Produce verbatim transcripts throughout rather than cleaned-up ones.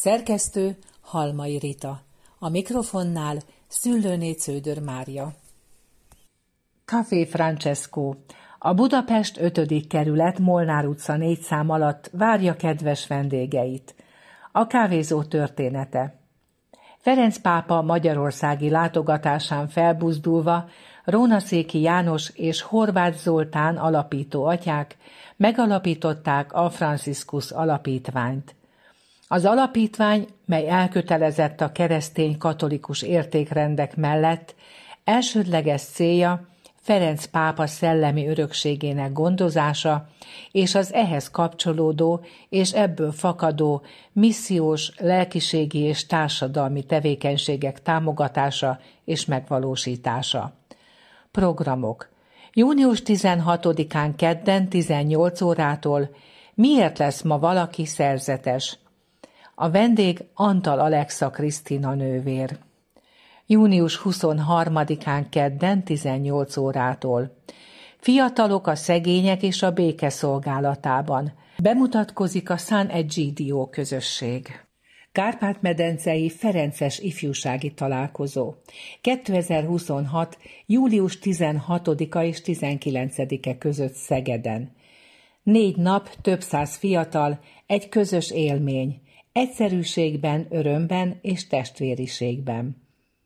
Szerkesztő Halmai Rita. A mikrofonnál Szüllőné Cződör Mária. Café Francesco. A Budapest ötödik kerület Molnár utca négy szám alatt várja kedves vendégeit. A kávézó története. Ferenc pápa magyarországi látogatásán felbuzdulva Rónaszéki János és Horváth Zoltán alapító atyák megalapították a Franciscus alapítványt. Az alapítvány, mely elkötelezett a keresztény katolikus értékrendek mellett, elsődleges célja Ferenc pápa szellemi örökségének gondozása és az ehhez kapcsolódó és ebből fakadó missziós, lelkiségi és társadalmi tevékenységek támogatása és megvalósítása. Programok. június tizenhatodikán kedden tizennyolc órától Miért lesz ma valaki szerzetes? A vendég Antal Alexa Krisztina nővér. június huszonharmadikán kedden tizennyolc órától. Fiatalok a szegények és a béke szolgálatában. Bemutatkozik a San Egidio közösség. Kárpát-medencei Ferences ifjúsági találkozó. kétezer-huszonhat. július tizenhatodika és tizenkilencedike között Szegeden. Négy nap, több száz fiatal, egy közös élmény. Egyszerűségben, örömben és testvériségben.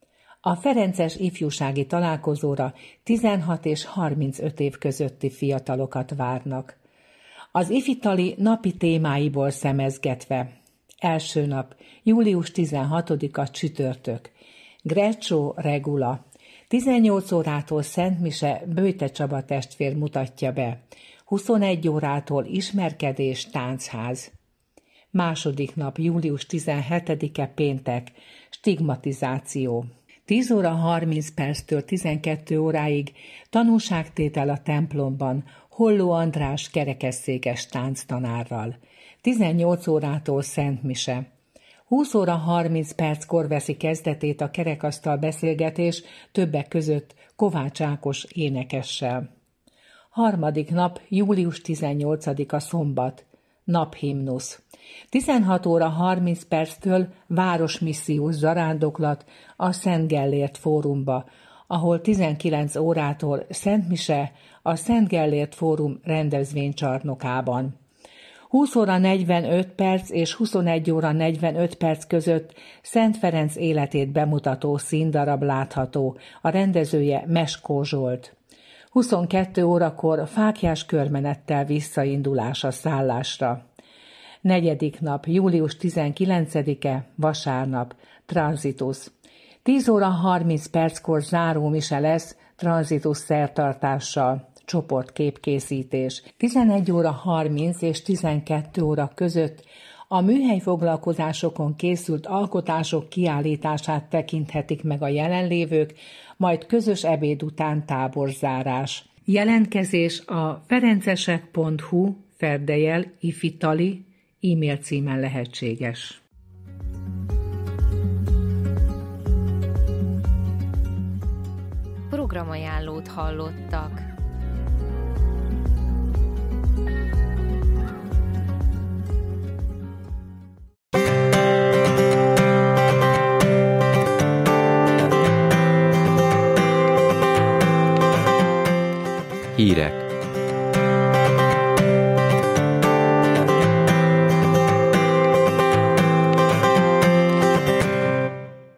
A ferences ifjúsági találkozóra tizenhat és harmincöt év közötti fiatalokat várnak. Az ifitali napi témáiból szemezgetve. Első nap, július tizenhatodika csütörtök. Greccio Regula. tizennyolc órától Szent Mise Böjte Csaba testvér mutatja be. huszonegy órától ismerkedés táncház. Második nap, július tizenhetedike péntek, stigmatizáció. tíz óra harminc perctől tizenkét óráig tanúságtétel a templomban Holló András kerekesszékes tánctanárral. tizennyolc órától Szent Mise. húsz óra harminc perckor veszi kezdetét a kerekasztal beszélgetés többek között Kovács Ákos énekessel. Harmadik nap, július tizennyolcadika szombat. Naphimnusz. tizenhat óra harminc perctől városmissziós zarándoklat a Szent Gellért Fórumba, ahol tizenkilenc órától Szent Mise a Szent Gellért Fórum rendezvénycsarnokában. húsz óra negyvenöt perc és huszonegy óra negyvenöt perc között Szent Ferenc életét bemutató színdarab látható, a rendezője Meskó Zsolt. huszonkettő órakor fáklyás körmenettel visszaindulás a szállásra. Negyedik nap, július tizenkilencedike, vasárnap, tranzitus. tíz óra harminc perckor záró mise lesz, tranzitus szertartással, csoportképkészítés. tizenegy óra harminc és tizenkettő óra között a műhelyfoglalkozásokon készült alkotások kiállítását tekinthetik meg a jelenlévők, majd közös ebéd után táborzárás. Jelentkezés a ferencesek pont hu ferdejel ifitali e-mail címen lehetséges. Programajánlót hallottak.